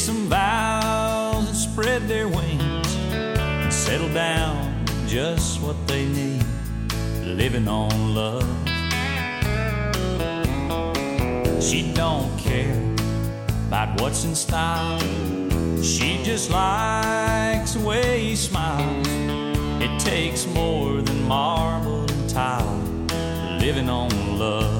some vows and spread their wings and settle down just what they need, living on love. She don't care about what's in style. She just likes the way he smiles. It takes more than marble and tile, living on love.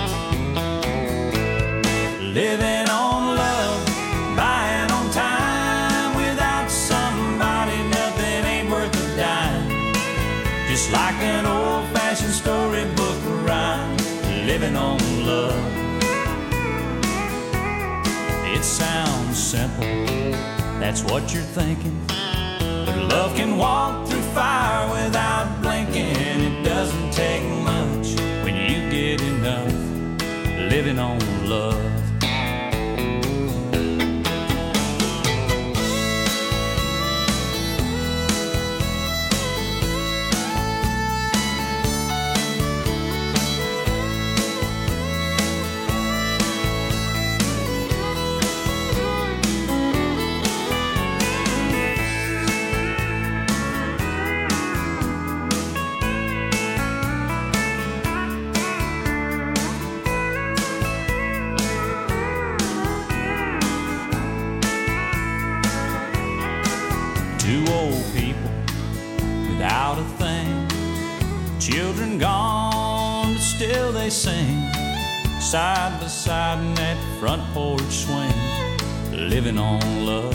Living on love, buying on time. Without somebody, nothing ain't worth a dime. Just like an old-fashioned storybook rhyme, living on love. It sounds simple, that's what you're thinking. But love can walk through fire without blinking. It doesn't take much when you get enough, living on love. Two old people without a thing, children gone, but still they sing, side by side in that front porch swing, living on love.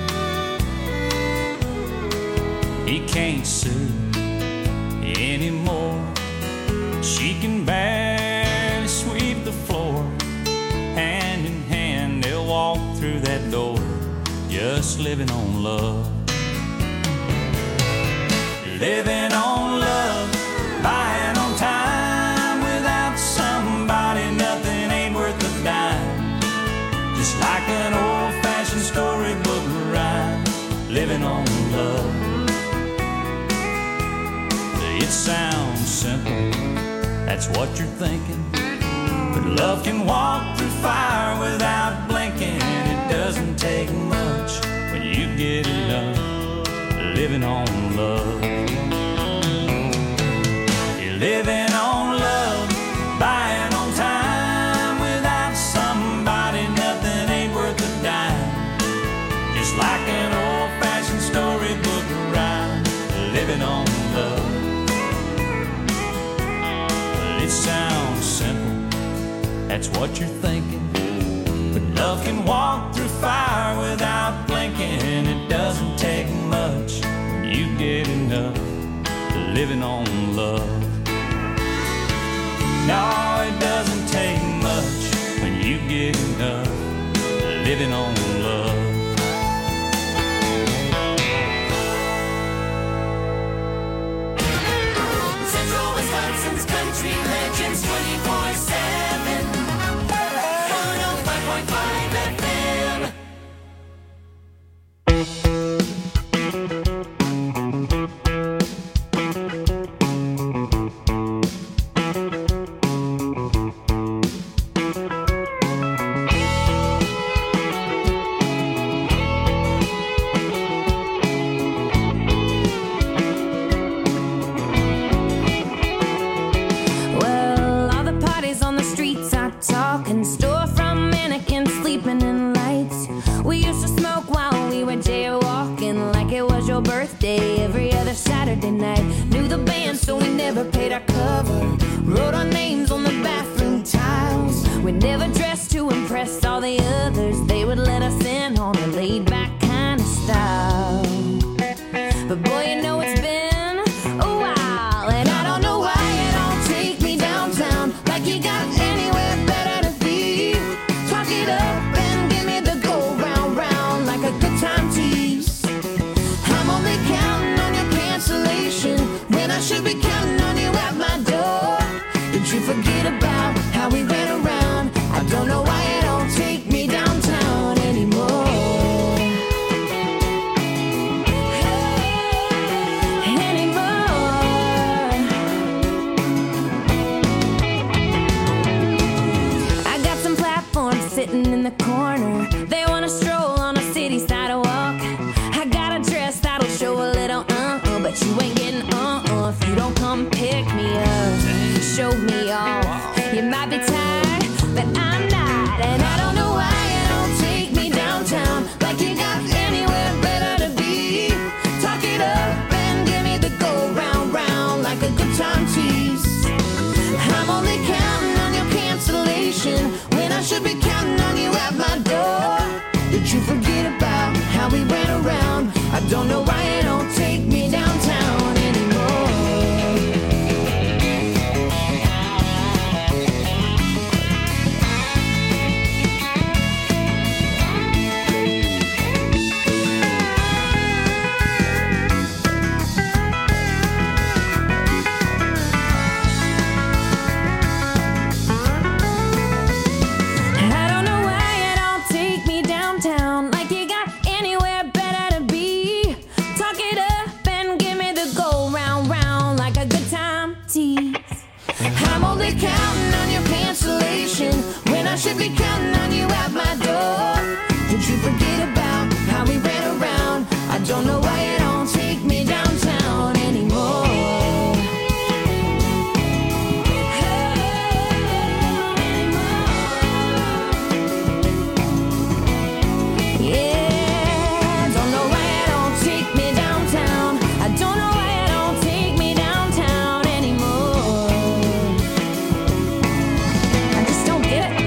He can't sue anymore. She can barely sweep the floor. Hand in hand they'll walk through that door, just living on love. Living on love, buying on time. Without somebody, nothing ain't worth a dime. Just like an old-fashioned storybook rhyme, living on love. It sounds simple, that's what you're thinking. But love can walk through fire without blinking. It doesn't take much when you get enough, living on love. You're living on love, buying on time. Without somebody, nothing ain't worth a dime. Just like an old-fashioned storybook rhyme, living on love. It sounds simple, that's what you're thinking. But love can walk through fire without blinking. It doesn't take much when you get enough, living on love. No, it doesn't take much when you get enough, living on love. Central Wisconsin's country legends 24/7. 105.5 FM. Well, all the parties on the streets are talking, storefront mannequins sleeping in lights. We used to smoke while we were jaywalking, like it was your birthday every other Saturday night. Knew the band, so we never paid our cover. Wrote our names on the bathroom tiles. We never dressed to impress all the others. They would let us in on a laid-back kind of style. But boy, you know it's been a while, and I don't know why you don't take me downtown, like you got anywhere better to be. Talk it up and give me the go round round, like a good time tease. I'm only counting on your cancellation when I should be counting on you at my door. Did you forget about how we ran around? I don't know why you don't take me downtown anymore. Sitting in the corner, they wanna stroll on a if you don't come pick me up, show me off. You might be tired, but I'm not. And I don't know why you don't take me downtown, like you got anywhere better to be. Talk it up and give me the go round, round, like a good time tease. I'm only counting on your cancellation when I should be counting on you at my door. Did you forget about how we ran around? I don't know why you don't take me downtown anymore. I don't know why you don't take me downtown, like you got anywhere better to be. Talk it up and give me the go round, round, like a good time tease. I'm only counting on your cancellation when I should be counting on you at my door. Did you forget about how we ran around? I don't know why you don't take me downtown anymore. Yeah, don't know why you don't take me downtown. I don't know why you don't take me downtown anymore. I just don't get it.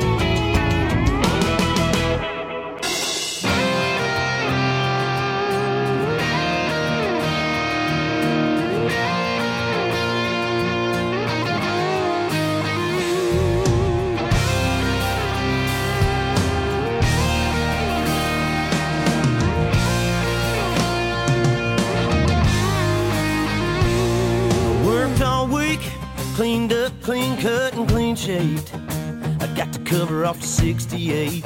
Worked all week, cleaned up, clean cut, and clean shaved. I got the cover off the 68.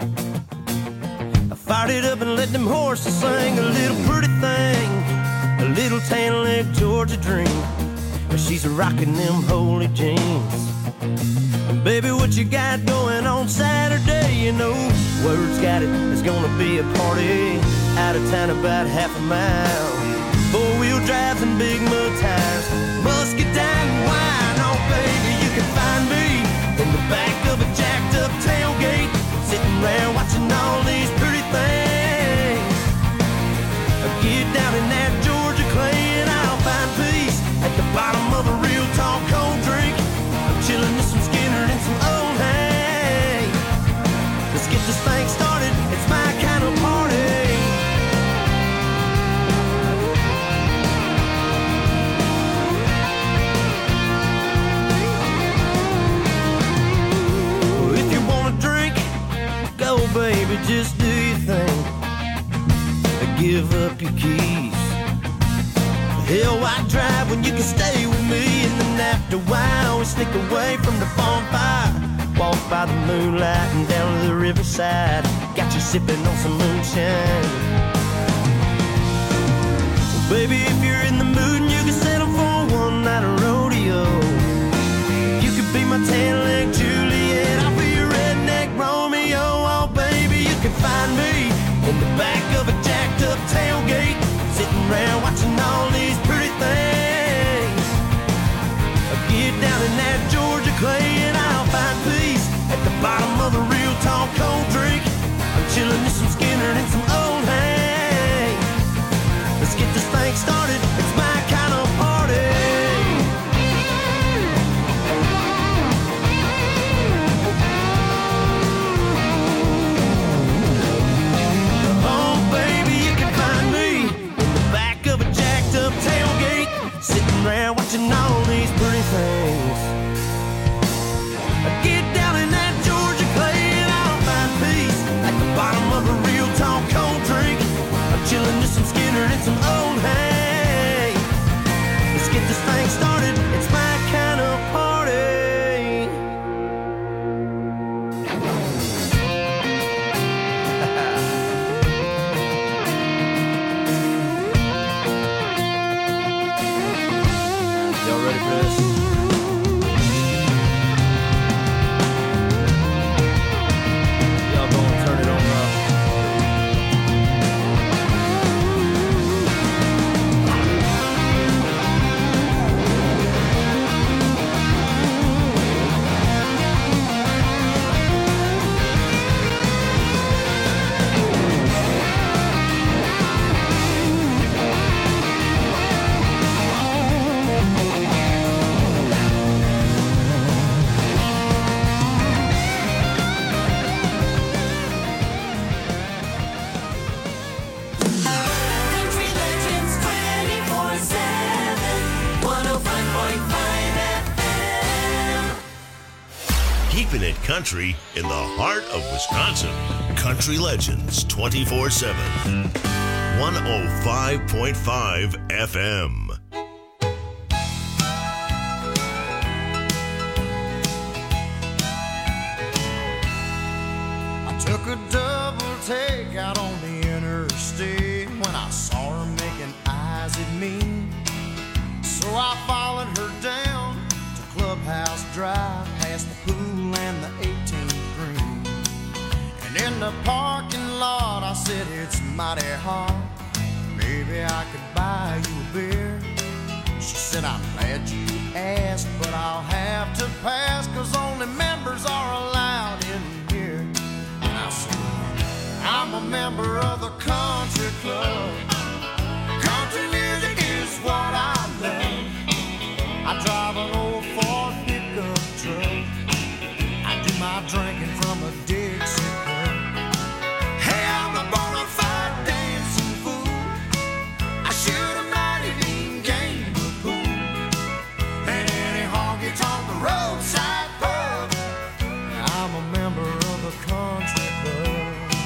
I fired it up and let them horses sing a little pretty thing, a little tan leg Georgia dream. She's rocking them holy jeans. Baby, what you got going on Saturday? You know, word's got it, there's gonna be a party out of town about half a mile. Four-wheel drives and big mud tires, musket down and wine. Oh, baby, you can find me in the back of a jacked-up tailgate, sitting around watching all these pretty things. Get down in that Georgia clay and I'll find peace at the bottom of a real tall cold drink. I'm chilling with some Skinner and some old hay. Let's get this thing started, it's my kind of party. If you wanna drink, go baby, just do your thing. Give up your keys. Hell, why drive when you can stay with me? And then after a while, we sneak away from the bonfire, walk by the moonlight and down to the riverside. Got you sipping on some moonshine. Well, baby, if you're in the mood and you can settle for one night of rodeo, you could be my tan leg Juliet, I'll be your redneck Romeo. Oh, baby, you can find me in the back of a jacked up tailgate, sitting around watching all these pretty things. I'll get down in that Georgia clay and I'll find peace at the bottom of a real tall cold drink. I'm chilling with some Skinner and some old hay. Let's get this thing started, it's my kind of party. Oh, baby, you can find me in the back of a jacked up tailgate, sitting around watching all these pretty things. I get down in that Georgia clay and I'll find peace at the bottom of a real tall cold drink. I'm chilling with some Skinner and some old hay. Let's get this thing started, it's my kind of party. Y'all ready for this? Y'all gonna turn it on up. keeping it country in the heart of Wisconsin. Country Legends 24/7. 105.5 FM. Took a double take out on the interstate when I saw her making eyes at me. So I followed her down to Clubhouse Drive, past the pool and the 18th green. And in the parking lot I said, it's mighty hot, maybe I could buy you a beer. She said, I'm glad you asked, but I'll have to pass, 'cause only members are allowed in here. I said, I'm a member of the country club. Country music is what I love. I drive an old Ford pickup truck. I do my drinking from a Dixie cup. Hey, I'm a bona fide dancing fool. I shoot a mighty mean game of pool. And any honky-tonk roadside pub. I'm a member of the country club.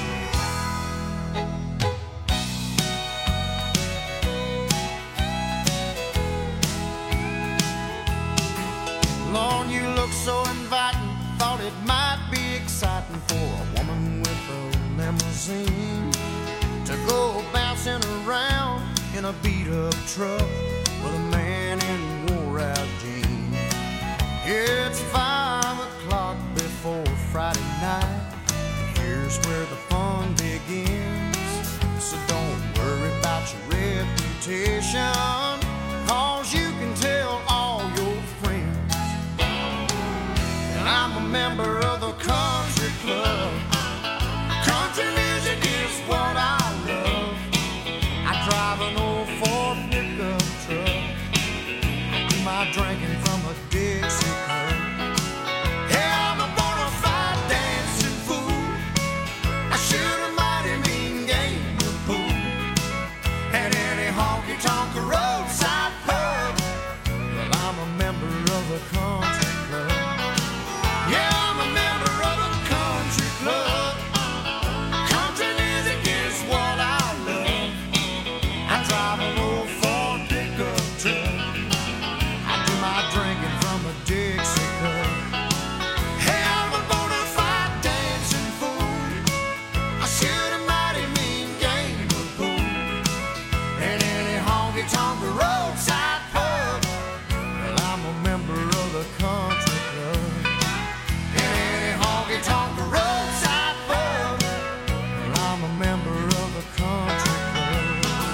Lord, you look so inviting. Thought it might be exciting for a woman with a limousine to go bouncing around in a beat-up truck with a man in wore-out jeans. It's 5 o'clock before Friday night, and here's where the fun begins. So don't worry about your reputation, 'cause you can tell all your friends. And I'm a member of the country club. Country music is what I love. I drive an old Ford pickup truck. I do my drinking from a Dixie cup. Hey, I'm a bona fide dancing fool. I shoot a mighty mean game of pool. And any honky-tonk roadside pub. Well, I'm a member of the country club. Yeah, I'm a member of the country club. Country music is what I love. I drive an old Ford pickup truck. I do my drinking from a Dixie cup. Hey, I'm a bona fide dancing fool. I shoot a mighty mean game of pool. And any honky-tonk roadside pub. Well, I'm a member of the country club. And any honky-tonk roadside pub. Well, I'm a member of the country club.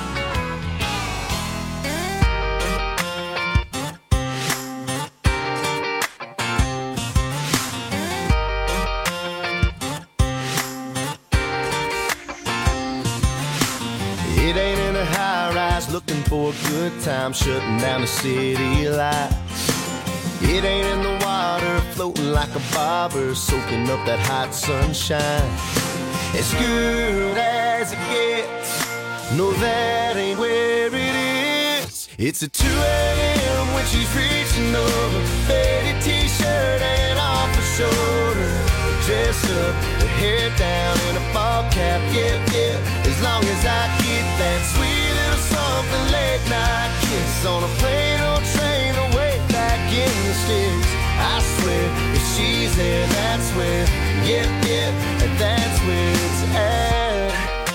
It ain't in a high-rise looking for a good time, shutting down the city lights. It ain't in the water floating like a bobber, soaking up that hot sunshine. As good as it gets, no, that ain't where it is. It's at 2 a.m. when she's reaching over, faded t-shirt and off her shoulder. Dress up, her hair down in a ball cap, yeah, yeah. As long as I get that sweet little something late night kiss on a plane or train or way back in the sticks. I swear, if she's there, that's where, yeah, yeah, that's where it's at.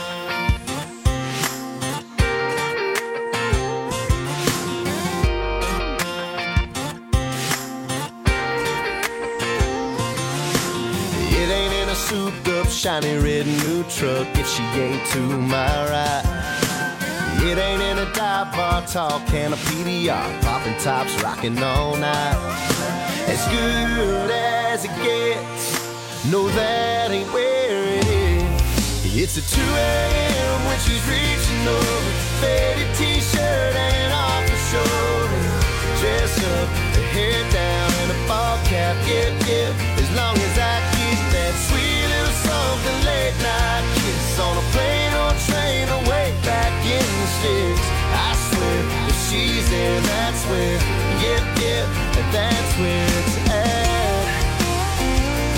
It ain't in a souped-up, shiny red new truck if she ain't to my right. It ain't in a dive bar, tall can of PDR, popping tops, rocking all night. As good as it gets, no, that ain't where it is. It's at 2 a.m. when she's reaching over, faded t-shirt and off her shoulder. Dress up, her hair down and a ball cap, yeah, yeah. As long as I get that sweet little something late night kiss on a plane or train or way back in the sticks. I swear, if she's there, that's where, yeah, yeah, that's where it's at.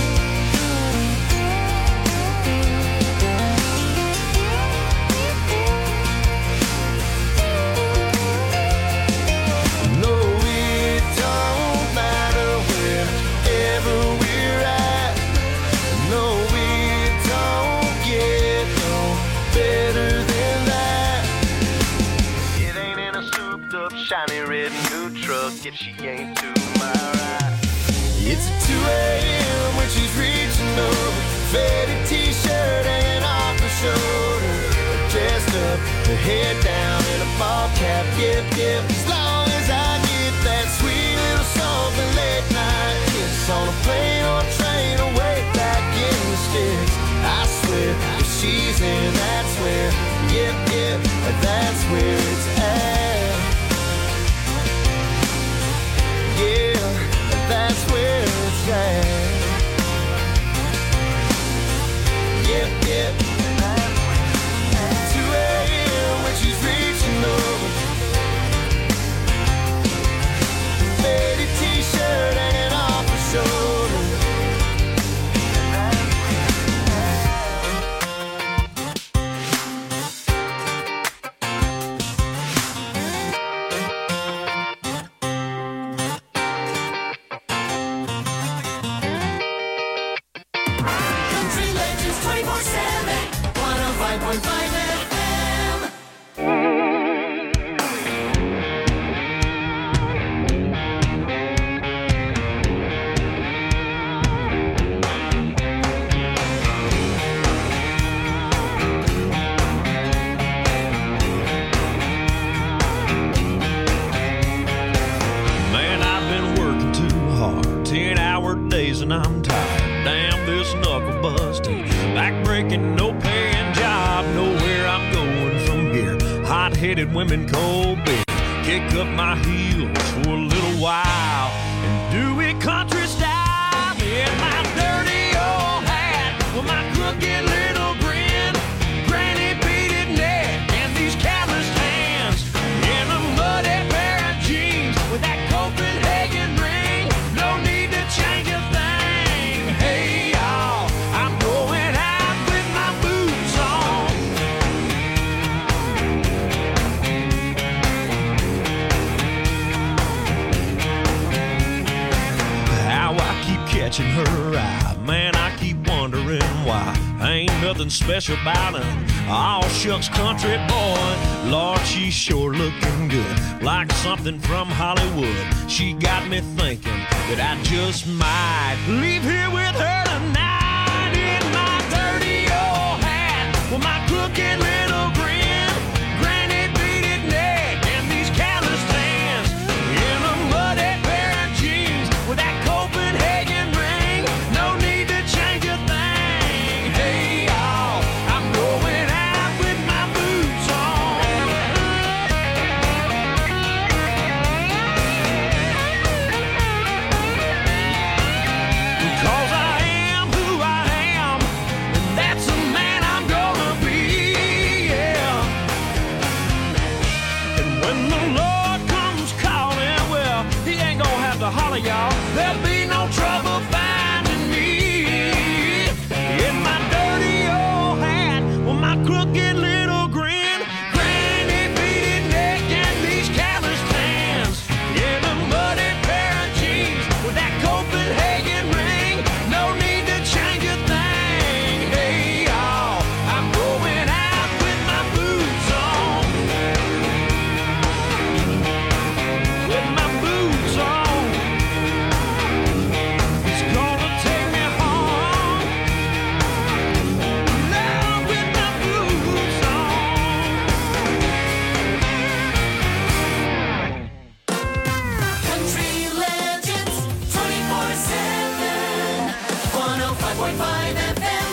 new truck if she ain't to my right. It's 2 a.m. when she's reaching over, faded t-shirt hanging off her shoulder, dressed up, her head down in a ball cap. Yep, yep. As long as I get that sweet little something late night kiss on a plane or a train or way back in the sticks, I swear if she's in, that's where. Yep, yep, that's where it's at. Yeah, that's where it's at. Yep, yep. 2 a.m. when she's reaching over, faded t-shirt hanging off her shoulder. Country Legends 24/7, 105.5 FM. Man, I've been working too hard, 10-hour days and I'm tired. Damn this knuckle busting, back-breaking, no-paying job. Nowhere I'm going from here. Hot-headed women, cold beer. Kick up my heels for a little while and do it country style. In my dirty old hat with my crooked little grin, granny beaded neck and these calloused hands, in a muddy pair of jeans with that Copenhagen ring. No need to change a thing. Hey y'all, I'm going out with my boots on. How I keep catching her eye, man, I keep wondering why. Ain't nothing special about him, all shucks country boy. Lord, she's sure looking good, like something from Hollywood. She got me thinking that I just might leave here with her tonight. In my dirty old hat with my crooked little grin, granny beaded neck and these calloused hands, in a muddy pair of jeans with that Copenhagen ring. No need to change a thing. Hey y'all, I'm going out with my boots on. Because I am who I am, and that's the man I'm gonna be, yeah. And when the Lord comes calling, well, he ain't gonna have to holler, y'all. There'll be no trouble finding me. In my dirty old hat with my crooked little grin, granny beaded neck and these calloused hands, in a muddy pair of jeans with that Copenhagen ring. No need to change a thing. Hey y'all, I'm going out with my boots on. With my boots on. It's gonna take me home. Now with my boots on. Country Legends 24/7, 105.5 FM.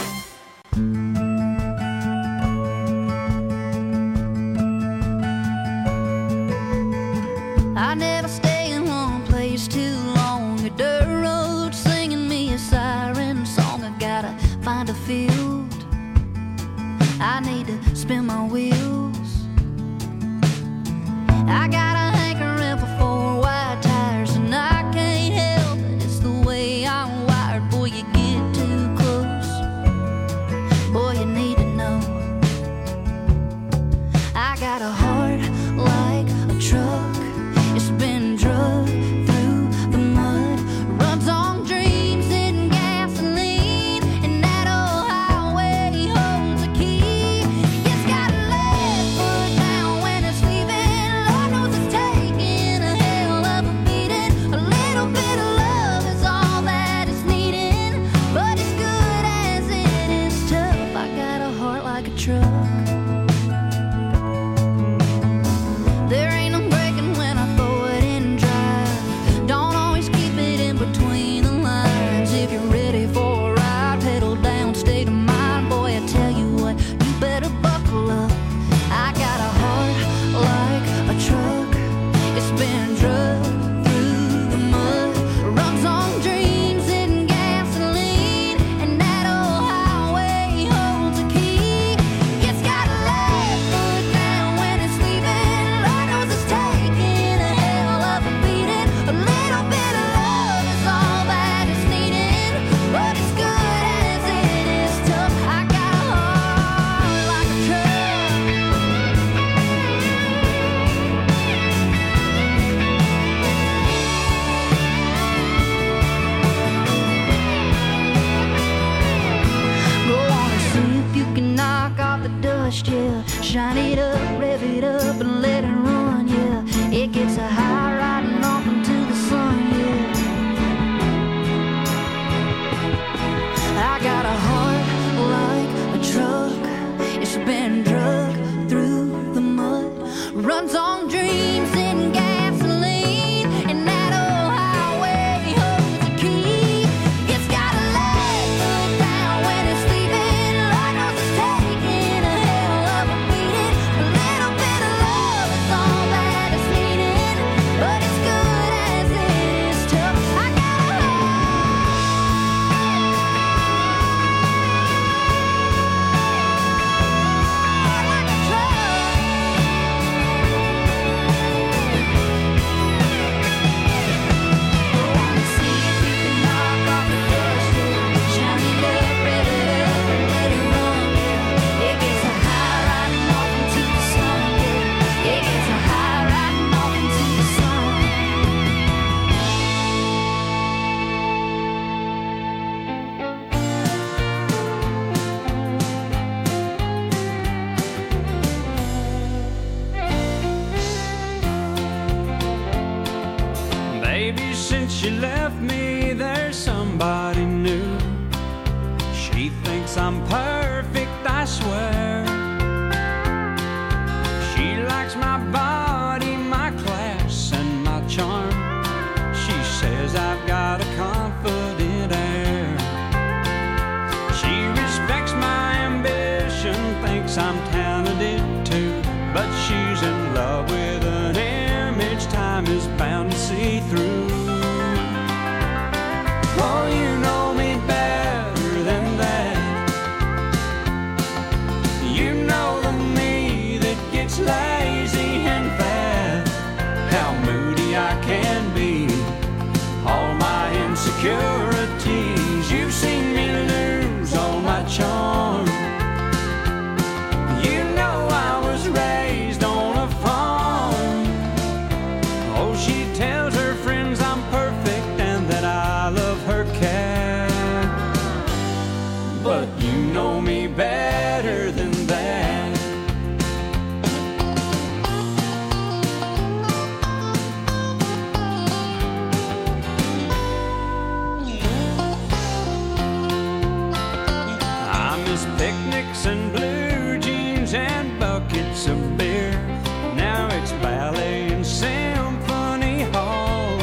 I never stay in one place too long. A dirt road singing me a siren song. I gotta find a field. I need to spin my wheels. I got a hankering for 4 wide tires, and I can't help it. It's the way I'm wired. Boy, you get too close. Boy, you need to know. I got a heart like a truck. It's been drugged through the mud. Runs on dreams and gasoline. And that old highway holds a key. It's got a left foot down when it's leaving. Lord knows it's since she left me, there's somebody new. She thinks I'm perfect, I swear. She likes my body, my class, and my charm. She says I've got a confident air. She respects my ambition, thinks I'm talented too, but she's in love with an image time is bound to see through. Oh, you know me better than that. You know the me that gets lazy and fat. How moody I can be, all my insecurities. You've seen me lose all my charm. You know I was raised on a farm. Oh, she tells her friends I'm perfect and that I love her cat. But you know me better than that. I miss picnics and blue jeans and buckets of beer. Now it's ballet and symphony hall.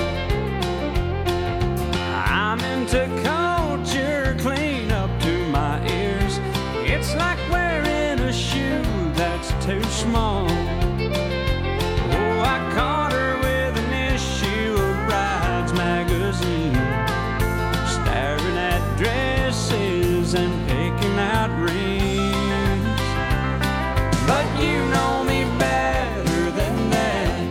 I'm into culture clean up to my ears. It's like wearing a shoe that's too small. Oh, I caught her with an issue of Rides magazine, staring at dresses and picking out rings. But you know me better than that.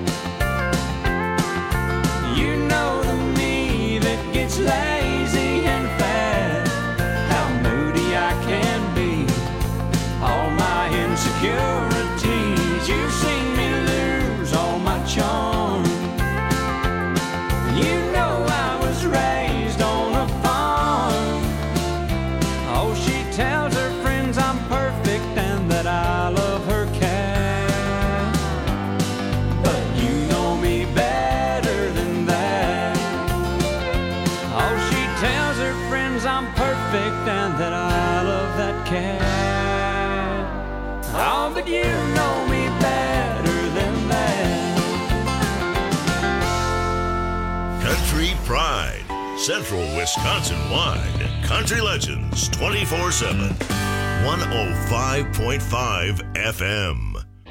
You know the me that gets lazy and fat. How moody I can be, all my insecurities. You've seen me lose all my charm. You know I was raised on a farm. Oh, she tells her friends I'm perfect and that I love her cat. But you know me better than that. Oh, she tells her friends I'm perfect and that I love that cat. Oh, but you know me better than that. Country Pride, Central Wisconsin-wide. Country Legends 24/7. 105.5 FM.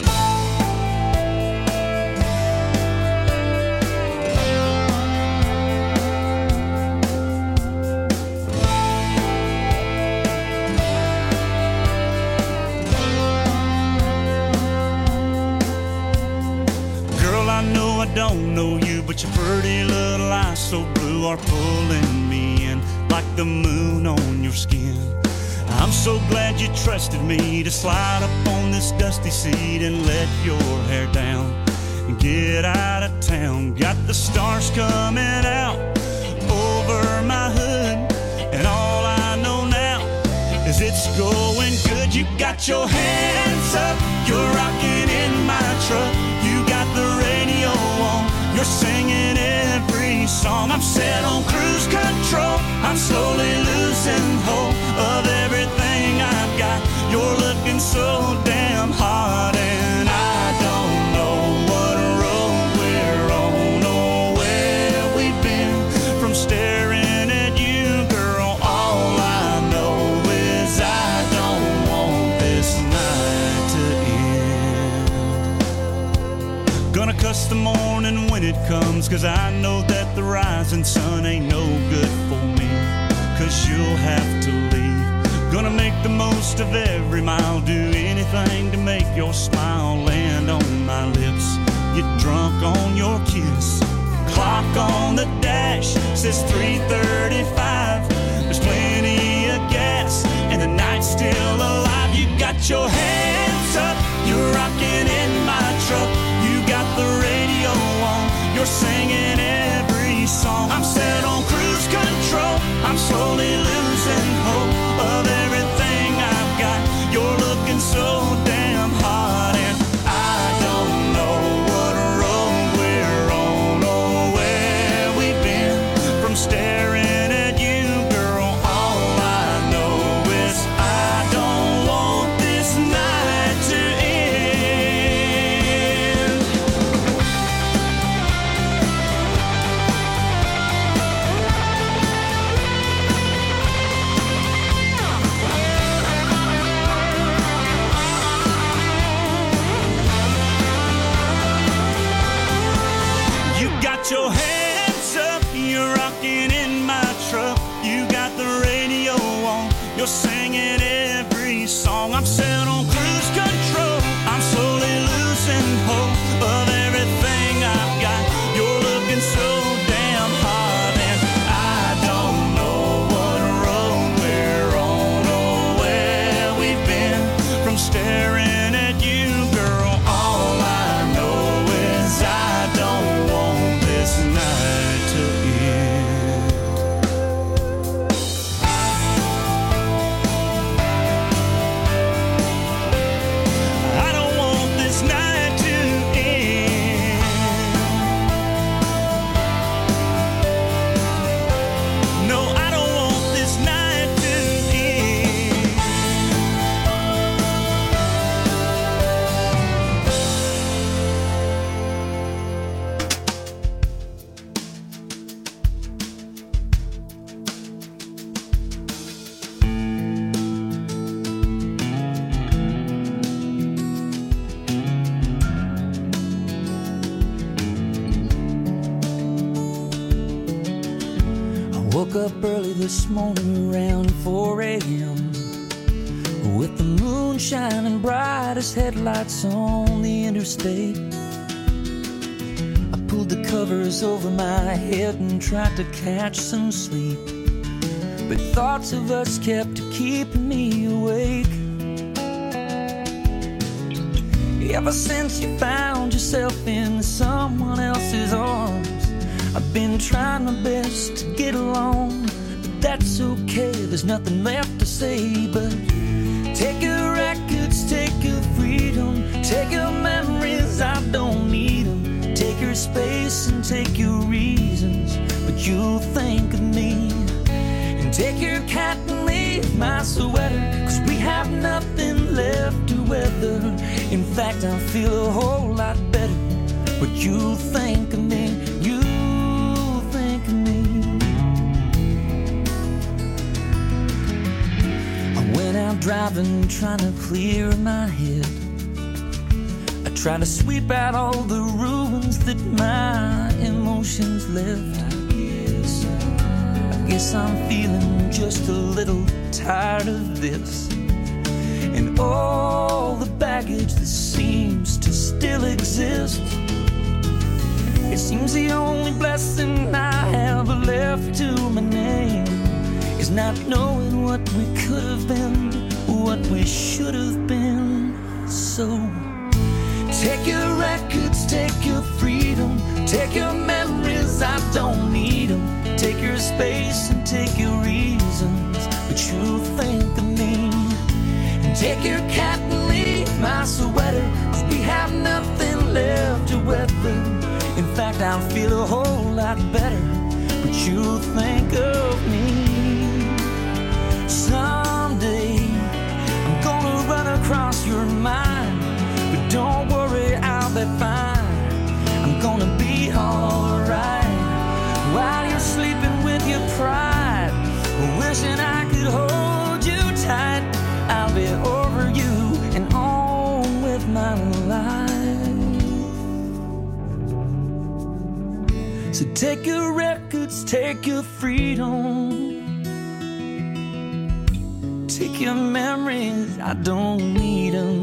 Girl, I know I don't know you, but your pretty little eyes so blue are pulling me in like the moon on your skin. I'm so glad you trusted me to slide up on this dusty seat and let your hair down and get out of town. Got the stars coming out over my hood, and all I know now is it's going good. You got your hands up, you're rocking in my truck. You got the radio on, you're singing every song. I'm set on cruise control, I'm slowly losing hope of everything I've got. You're looking so damn hot, and I don't know what road we're on or where we've been. From staring at you, girl, all I know is I don't want this night to end. Gonna cuss the morning when it comes, 'cause I know that the rising sun ain't no good for me, 'cause you'll have to leave. Gonna make the most of every mile, do anything to make your smile land on my lips. Get drunk on your kiss. Clock on the dash says 3:35. There's plenty of gas and the night's still alive. You got your hands up, you're rocking in my truck. You got the radio on, you're singing every song. I'm set on cruise control, I'm slowly losing hope of everything I've got. You're looking so damn hot, and I don't know what road we're on or where we've been. you're rocking in my truck. You got the radio on. You're singing every song. I'm set on cruise control. I'm slowly losing hope of everything I've got. You're looking so damn hot, and I don't know what road we're on or where we've been from staring at you, girl. All I know is I don't want this night to end. I don't want this night to end. No, I don't want this night to end. I woke up early this morning around 4 a.m. with the moon shining bright as headlights on the interstate. I pulled the covers over my head and tried to catch some sleep, but thoughts of us kept keeping me awake. Ever since you found yourself in someone else's arms, I've been trying my best to get along, but that's okay, there's nothing left to say. But take your records, take your freedom, take your memories, I don't need them. Take your space and take your reasons, but you'll think of me. And take your cat and leave my sweater, 'cause we have nothing left to weather. In fact, I feel a whole lot better, but you'll think of me. You'll think of me. I went out driving, trying to clear my head. I tried to sweep out all the ruins that my emotions left. I guess I'm feeling just a little tired of this, and all the baggage that seems to still exist. It seems the only blessing I have left to my name is not knowing what we could have been, what we should have been. So take your records, take your freedom, take your memories, I don't need them. Take your space and take your reasons, but you'll think of me. And take your cat and leave my sweater, 'cause we have nothing left to weather. In fact, I'll feel a whole lot better, but you'll think of me. Someday I'm gonna run across your mind, but don't worry, I'll be fine. I'm gonna be alright while you're sleeping with your pride, wishing I could hold you tight. I'll be over you and on with my life. So take your records, take your freedom, take your memories, I don't need them.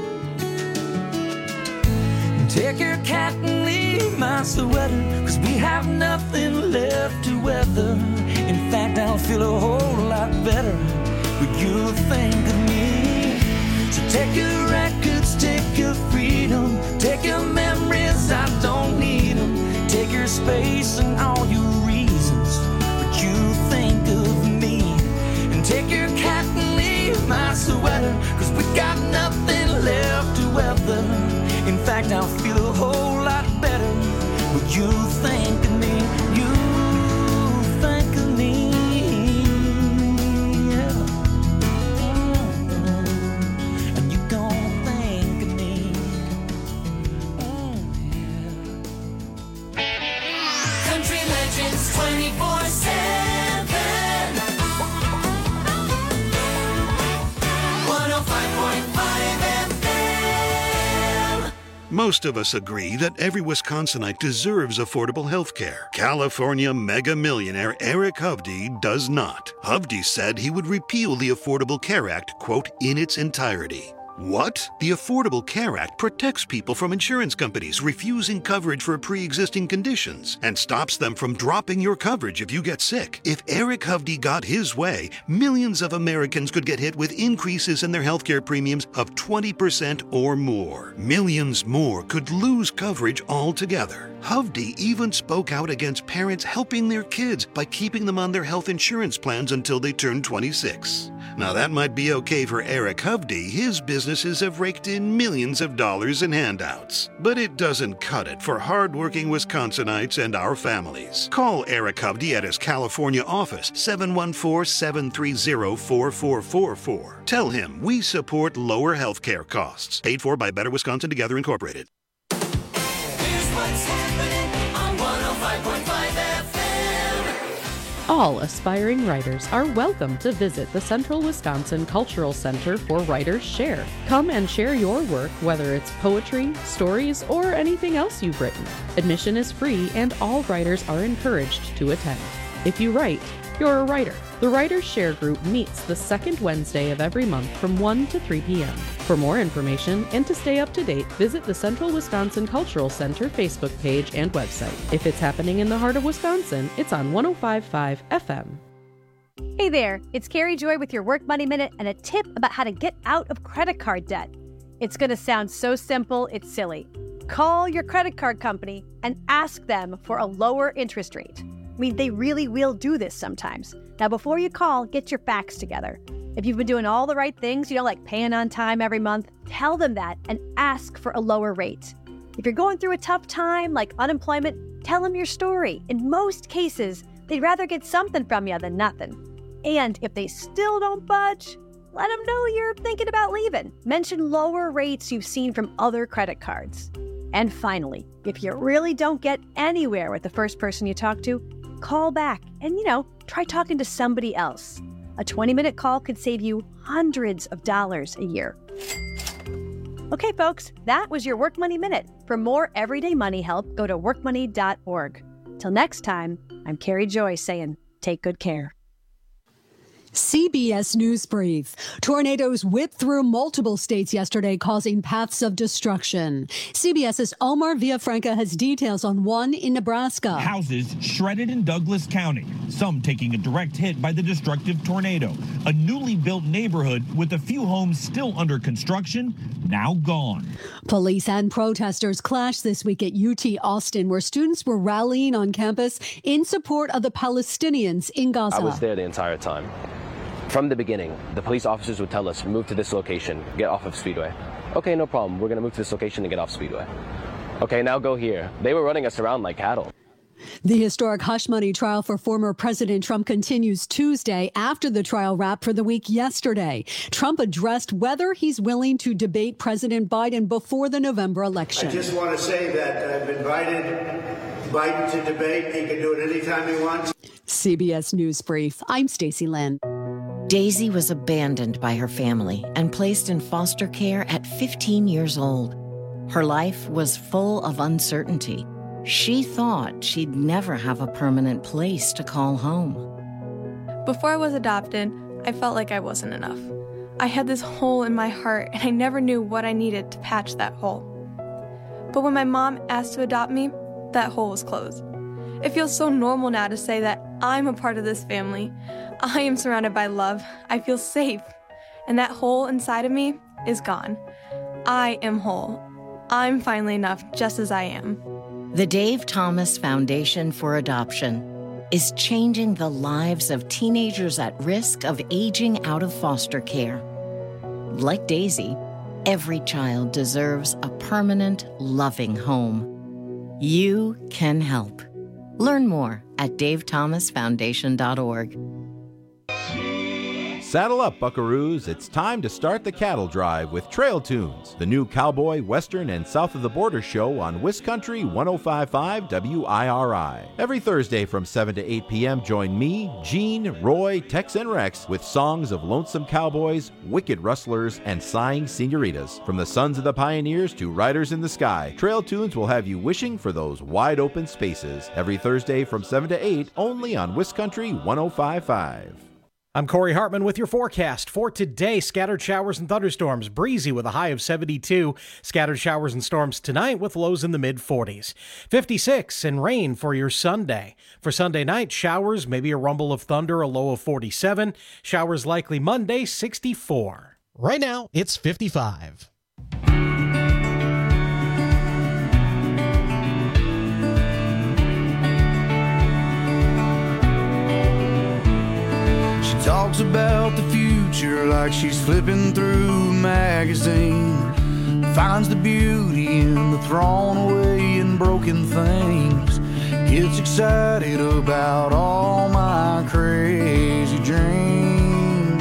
Take your cat and leave my sweater, 'cause we have nothing left to weather. In fact, I'll feel a whole lot better, but you'll think of me. So take your records, take your freedom, take your memories, I don't need them. Take your space and all your reasons, but you'll think of me. And take your cat and leave my sweater, 'cause we got nothing left to weather. In fact, I'll feel a whole lot better, but you'll think of me. You'll think of me, yeah. And you're gonna think of me, yeah. Country Legends 24/7. 105.5 FM. Most of us agree that every Wisconsinite deserves affordable health care. California mega millionaire Eric Hovde does not. Hovde said he would repeal the Affordable Care Act, quote, in its entirety. What? The Affordable Care Act protects people from insurance companies refusing coverage for pre-existing conditions and stops them from dropping your coverage if you get sick. If Eric Hovde got his way, millions of Americans could get hit with increases in their healthcare premiums of 20% or more. Millions more could lose coverage altogether. Hovde even spoke out against parents helping their kids by keeping them on their health insurance plans until they turn 26. Now that might be okay for Eric Hovde. His businesses have raked in millions of dollars in handouts. But it doesn't cut it for hardworking Wisconsinites and our families. Call Eric Hovde at his California office, 714-730-4444. Tell him we support lower health care costs. Paid for by Better Wisconsin Together Incorporated. Here's what's happening on 105.5 FM. All aspiring writers are welcome to visit the Central Wisconsin Cultural Center for Writers Share. Come and share your work, whether it's poetry, stories, or anything else you've written. Admission is free and all writers are encouraged to attend. If you write, you're a writer. The Writers Share group meets the second Wednesday of every month from 1 to 3 p.m. For more information and to stay up to date, visit the Central Wisconsin Cultural Center Facebook page and website. If it's happening in the heart of Wisconsin, it's on 105.5 FM. Hey there, it's Carrie Joy with your Work Money Minute and a tip about how to get out of credit card debt. It's going to sound so simple, it's silly. Call your credit card company and ask them for a lower interest rate. I mean, they really will do this sometimes. Now, before you call, get your facts together. If you've been doing all the right things, like paying on time every month, tell them that and ask for a lower rate. If you're going through a tough time, like unemployment, tell them your story. In most cases, they'd rather get something from you than nothing. And if they still don't budge, let them know you're thinking about leaving. Mention lower rates you've seen from other credit cards. And finally, if you really don't get anywhere with the first person you talk to, call back and, try talking to somebody else. A 20-minute call could save you hundreds of dollars a year. Okay, folks, that was your Work Money Minute. For more everyday money help, go to workmoney.org. Till next time, I'm Carrie Joy saying, take good care. CBS News Brief. Tornadoes whipped through multiple states yesterday, causing paths of destruction. CBS's Omar Villafranca has details on one in Nebraska. Houses shredded in Douglas County, some taking a direct hit by the destructive tornado. A newly built neighborhood with a few homes still under construction, now gone. Police and protesters clashed this week at UT Austin, where students were rallying on campus in support of the Palestinians in Gaza. I was there the entire time. From the beginning, the police officers would tell us, move to this location, get off of Speedway. Okay, no problem. We're going to move to this location and get off Speedway. Okay, now go here. They were running us around like cattle. The historic hush money trial for former President Trump continues Tuesday after the trial wrapped for the week yesterday. Trump addressed whether he's willing to debate President Biden before the November election. I just want to say that I've invited Biden to debate. He can do it anytime he wants. CBS News Brief. I'm Stacey Lynn. Daisy was abandoned by her family and placed in foster care at 15 years old. Her life was full of uncertainty. She thought she'd never have a permanent place to call home. Before I was adopted, I felt like I wasn't enough. I had this hole in my heart, and I never knew what I needed to patch that hole. But when my mom asked to adopt me, that hole was closed. It feels so normal now to say that I'm a part of this family. I am surrounded by love. I feel safe. And that hole inside of me is gone. I am whole. I'm finally enough just as I am. The Dave Thomas Foundation for Adoption is changing the lives of teenagers at risk of aging out of foster care. Like Daisy, every child deserves a permanent, loving home. You can help. Learn more at davethomasfoundation.org. Saddle up, buckaroos. It's time to start the cattle drive with Trail Tunes, the new cowboy, western, and south of the border show on Wiscountry 105.5 WIRI. Every Thursday from 7 to 8 p.m., join me, Gene, Roy, Tex, and Rex with songs of lonesome cowboys, wicked rustlers, and sighing senoritas. From the sons of the pioneers to riders in the sky, Trail Tunes will have you wishing for those wide open spaces. Every Thursday from 7 to 8, only on Wiscountry 105.5. I'm Corey Hartman with your forecast for today. Scattered showers and thunderstorms, breezy with a high of 72. Scattered showers and storms tonight with lows in the mid-40s. 56 and rain for your Sunday. For Sunday night, showers, maybe a rumble of thunder, a low of 47. Showers likely Monday, 64. Right now, it's 55. Talks about the future like she's flipping through a magazine. Finds the beauty in the thrown away and broken things. Gets excited about all my crazy dreams.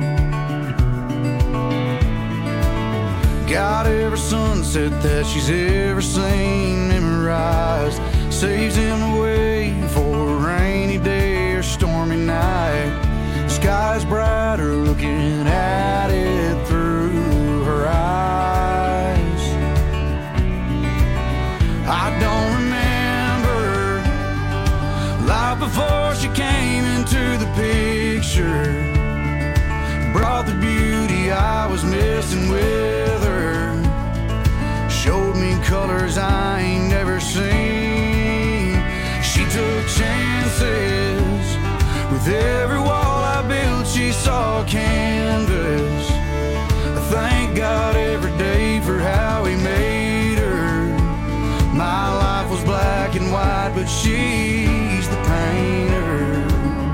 Got every sunset that she's ever seen memorized. Saves him away for a rainy day or stormy night. Sky's brighter looking at it through her eyes. I don't remember life before she came into the picture. Brought the beauty I was missing with her. Showed me colors I ain't never seen. She took chances with every wall I built, she saw canvas. I thank God every day for how he made her. My life was black and white, but she's the painter.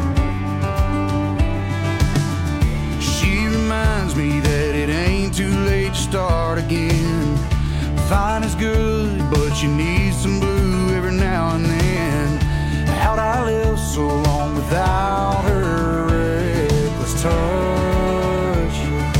She reminds me that it ain't too late to start again. Fine is good, but you need some blue every now and then. How'd I live so long without her reckless touch?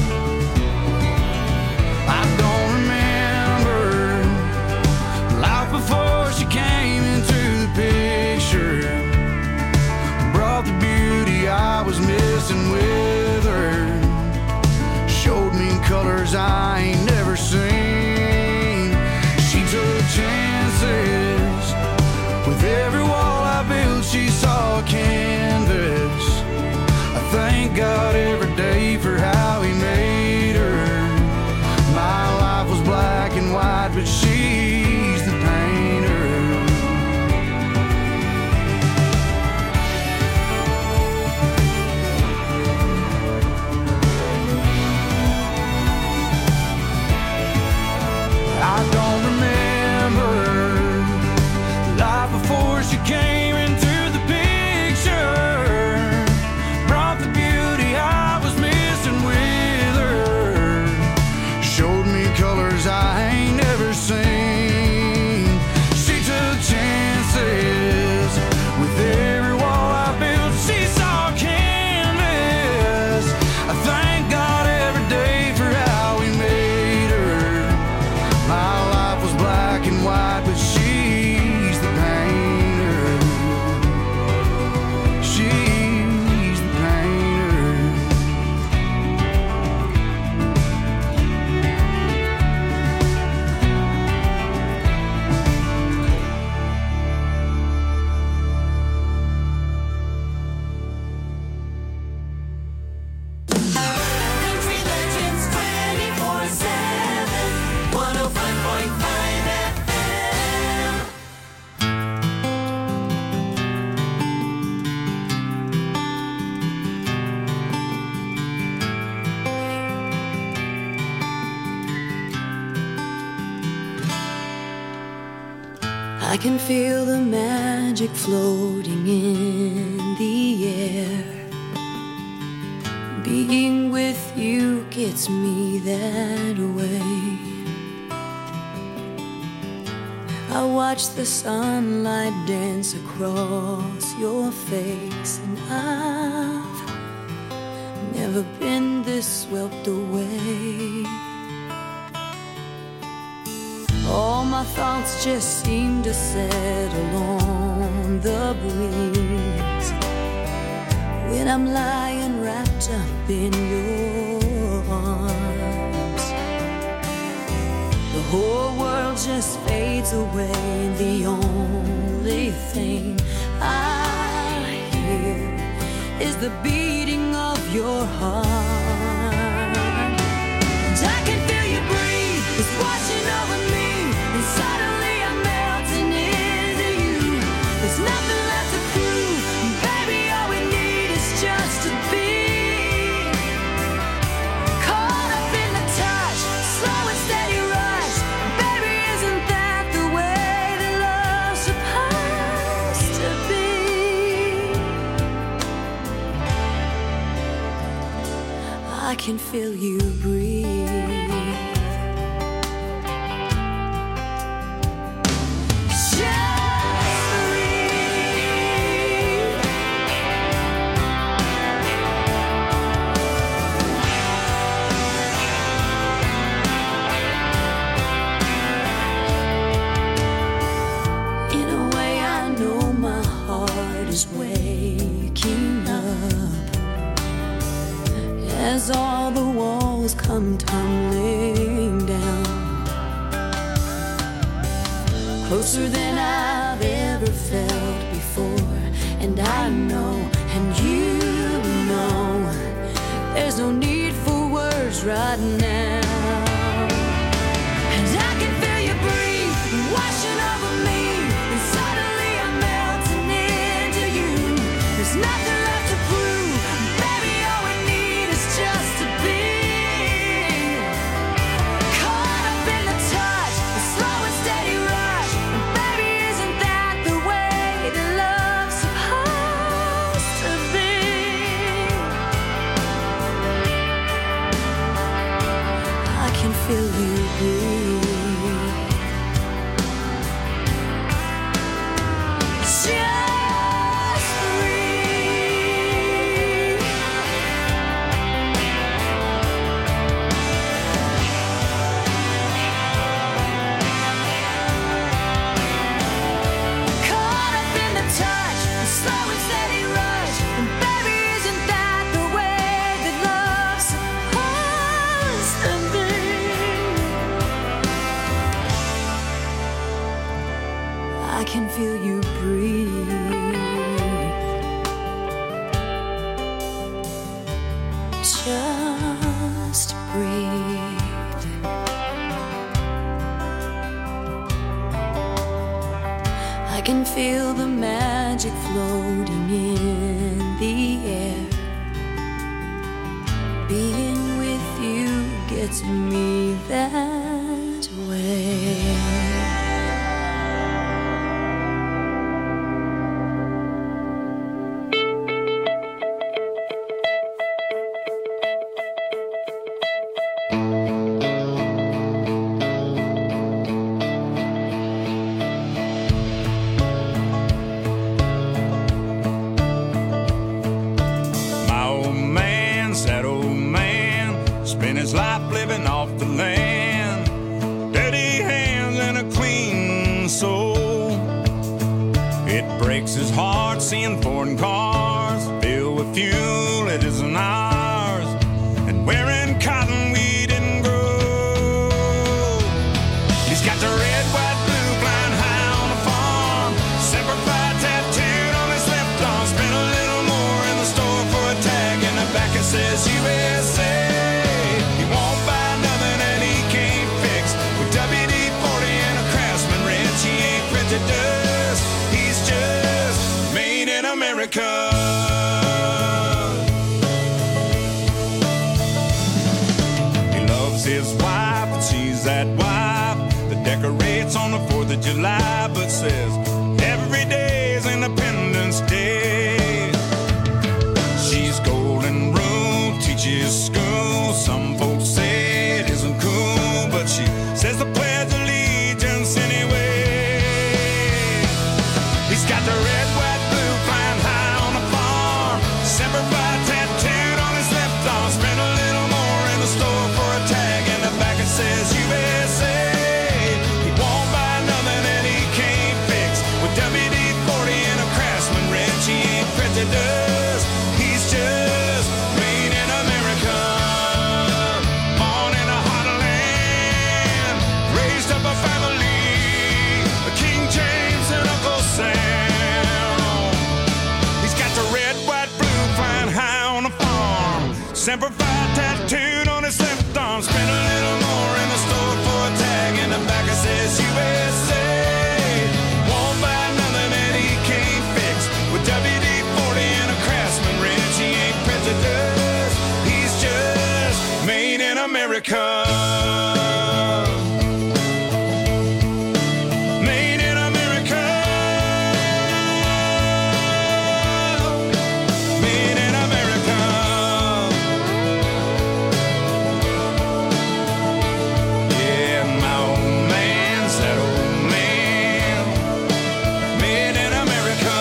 I don't remember life before she came into the picture. Brought the beauty I was missing with her. Showed me colors I ain't never seen. She took chances with every wall I built, she saw canvas. I thank God every day for how he made her. My life was black and white, but she's the painter. I don't remember life before she came into the picture. Brought the beauty I was missing with her. Showed me colors I ain't never seen. She took chances with every wall I built. She saw canvas. I thank God every day for how he made her. My life was black and white, but she's the painter. She's the painter. Country Legends 24/7, 105.5 FM. I can feel the magic floating in the air. Being with you gets me that way. I watch the sunlight dance across your face, and I've never thoughts just seem to settle on the breeze when I'm lying wrapped up in your arms. The whole world just fades away, and the only thing I hear is the beating of your heart. And I can feel you breathe, it's washing over me, and suddenly I'm melting into you. There's nothing left to prove, baby, all we need is just to be caught up in the touch, slow and steady rush. Baby, isn't that the way that love's supposed to be? I can feel you breathe. In a way, I know my heart is waking up as all the walls come tumbling down, closer than I've ever felt before. And I know, and you know, there's no need for words right now. And I can feel you breathe, washing over me, and suddenly I'm melting into you. There's nothing left to prove, baby, all we need is just to be caught up in the touch, the slow and steady rush. And baby, isn't that the way that love's supposed to be? I can feel you breathe. Just breathe. Caught up in the touch, the slow and steady rush. And baby, isn't that the way that love's supposed to be? I can feel you breathe. Just breathe. I can feel the magic floating in the air. Being with you gets me that way. My old man, sad old man, spent his life living off the land. Dirty hands and a clean soul. It breaks his heart seeing foreign cars filled with fuel it isn't ours, and wearing cotton we didn't grow. He's got the red, white, blue flying high on the farm, Semper Fi tattooed on his left arm. Spent a little more in the store for a tag, and the back it says USA. He won't buy nothing that he can't fix. With WD-40 and a Craftsman wrench, he ain't printed dust. He's just made in America. He loves his wife, and she's that wife that decorates on the 4th of July, but says every day is Independence Day. She's golden rule, teaches school. Some folks say it isn't cool, but she says the Pledge of Allegiance anyway. He's got the red, white, blue flying high on the farm, Semper Fi tattooed on his left arm. Spent a little more in the store for a tag, and the back it says USA. He won't buy nothing prejudice. He's just made in America. Born in a heartland, raised up a family, King James and Uncle Sam. He's got the red, white, blue, flying high on the farm. Semper Fi tattooed on his left arm. Spend a little more in the store for a tag. In the back it says USA. Won't buy nothing that he can't fix. With WD-40 and a Craftsman wrench, he ain't prejudiced. He's just made in America. Made in America. Made in America. Yeah, my old man's that old man. Made in America.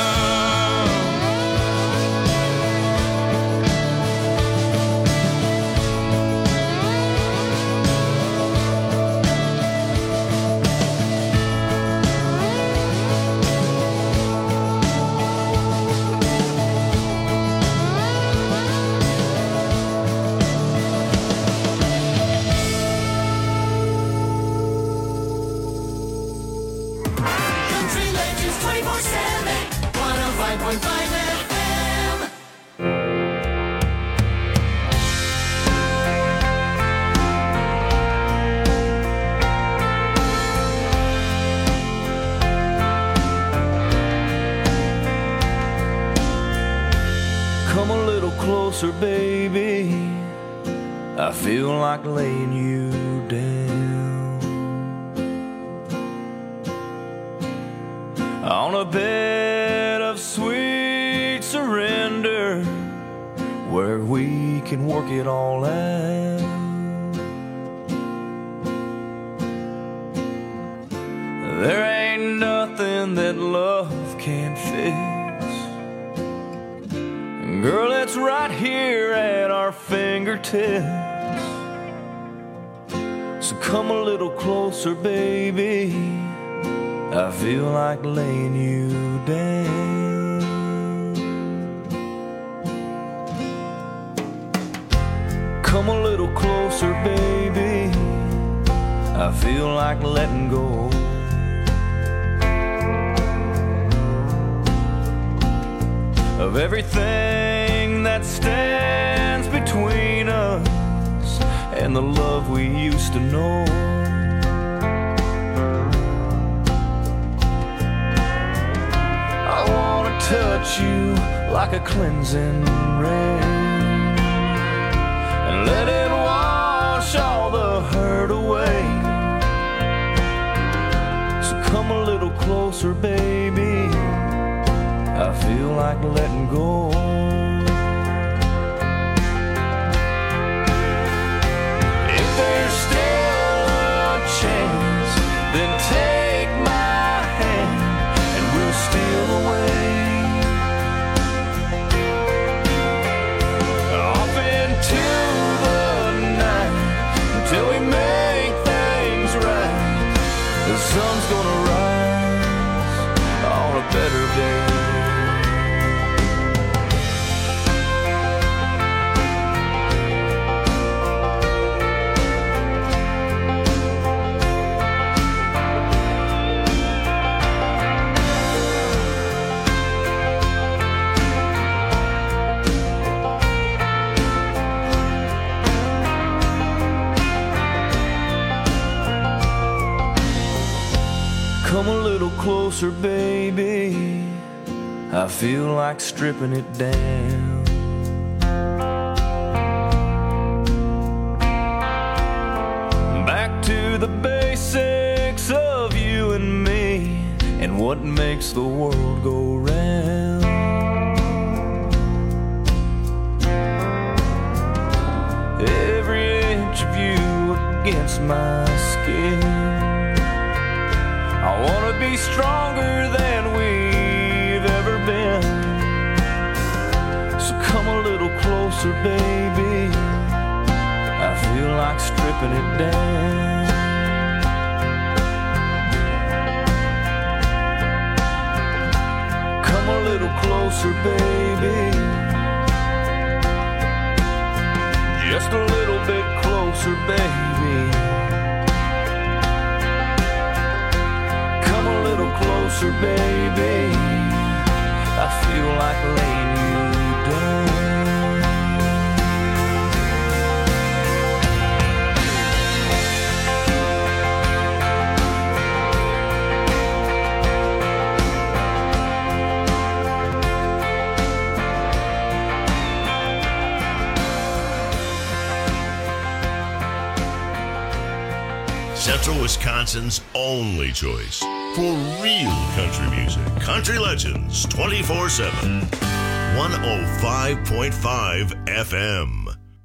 Country Legends 24/7, 105.5 FM. Come a little closer, baby. I feel like laying you down on a bed of sweet surrender where we can work it all out. There ain't nothing that love can't fix. Girl, it's right here at our fingertips. So come a little closer, baby. I feel like laying you down. Come a little closer, baby. I feel like letting go. Of everything that stands between us and the love we used to know. I wanna touch you like a cleansing rain and let it wash all the hurt away. So come a little closer, baby. I feel like letting go. If there's still a chance, then take my hand and we'll steal away off into the night until we make things right. The sun's gonna rise on a better day. Come a little closer, baby. I feel like stripping it down. Back to the basics of you and me and what makes the world go round. Every inch of you against my skin. I wanna be stronger than we've ever been. So come a little closer, baby. I feel like stripping it down. Come a little closer, baby. baby, I feel like laying you down. Central Wisconsin's only choice for real country music. Country Legends 24/7. 105.5 FM.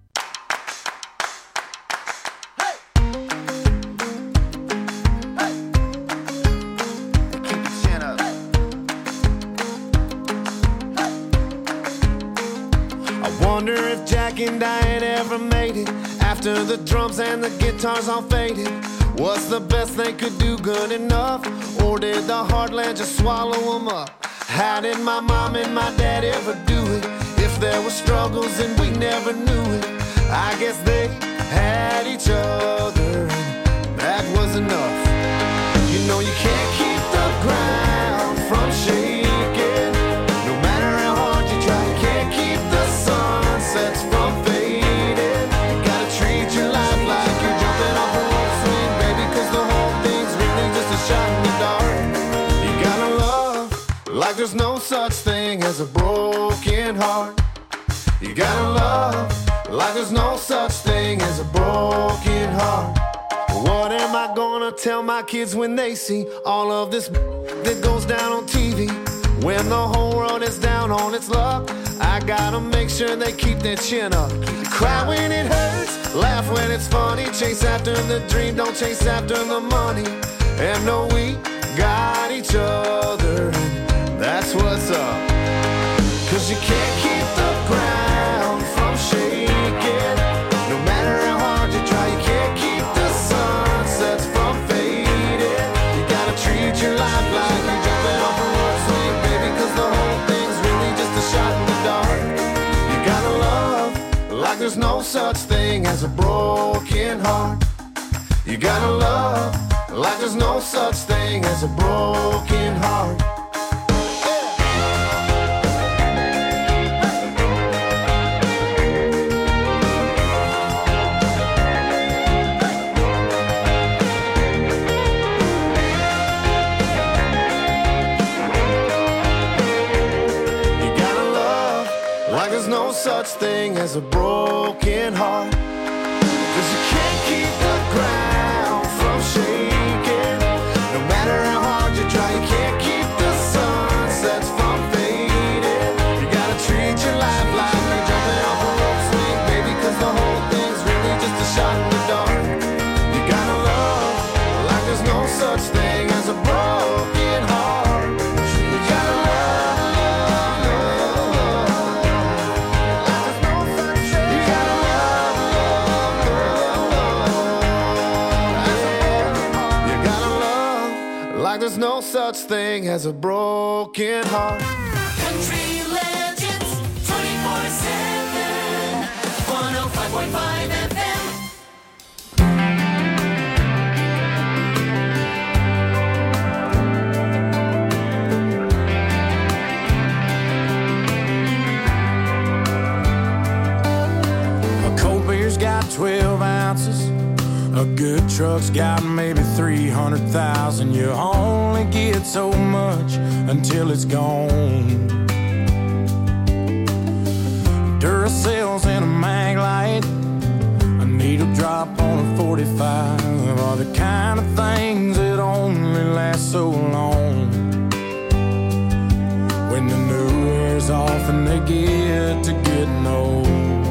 I wonder if Jack and Diane ever made it after the drums and the guitars all faded. Was the best they could do good enough, or did the heartland just swallow them up? How did my mom and my dad ever do it? If there were struggles and we never knew it, I guess they had each other, and that was enough. You know you can't keep the ground from shaking, no matter how hard you try. You can't keep the sunsets from fading. You gotta treat your life like you're jumping off a rope swing, baby, 'cause the whole thing's really just a shot in the dark. You gotta love like there's no such thing as a broken heart. You gotta love like there's no such thing as a broken heart. What am I gonna tell my kids when they see all of this that goes down on TV? When the whole world is down on its luck, I gotta make sure they keep their chin up. Cry when it hurts, laugh when it's funny, chase after the dream, don't chase after the money. And know we got each other, and that's what's up. 'Cause you can't keep the ground from shaking, no matter how hard you try. You can't keep the sunsets from fading. You gotta treat your life like you're jumping off a rope swing, baby, 'cause the whole thing's really just a shot in the dark. You gotta love like there's no such thing as a broken heart. You gotta love like there's no such thing as a broken heart. Such thing as a broken heart, 'cause you can't keep the ground from shaking, no matter how hard you try. You can't keep the sunsets from fading. You gotta treat your life like you're jumping off a rope swing, baby, 'cause the whole thing's really just a shot in the dark. You gotta love like there's no such thing as a broken heart. You gotta love. Like there's no such thing as a broken heart. Country Legends 24/7, 105.5 FM. A cold beer's got 12 ounces. A good truck's got maybe 300,000. You only get so much until it's gone. Duracell's in a mag light, a needle drop on a 45 are the kind of things that only last so long. When the new wears off and they get to getting old,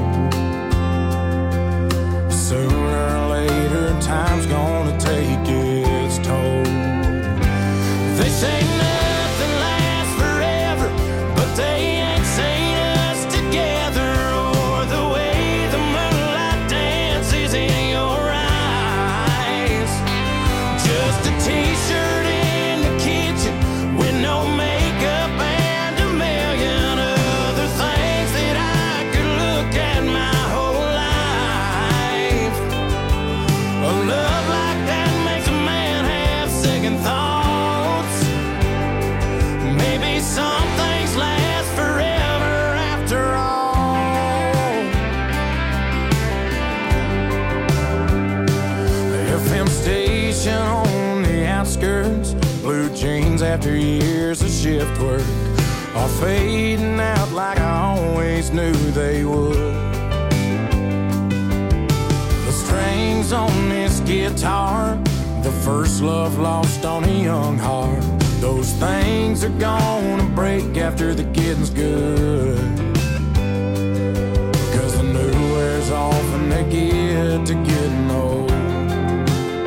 sooner or later time's gonna take its toll. They say nothing lasts forever, but they ain't seen us together, or the way the moonlight dances in your eyes. Just a t-shirt in the kitchen with no makeup and a million other things that I could look at my whole life. after years of shift work are fading out like I always knew they would. The strings on this guitar, the first love lost on a young heart, those things are gonna break after the getting's good. 'Cause the new wears off and they get to getting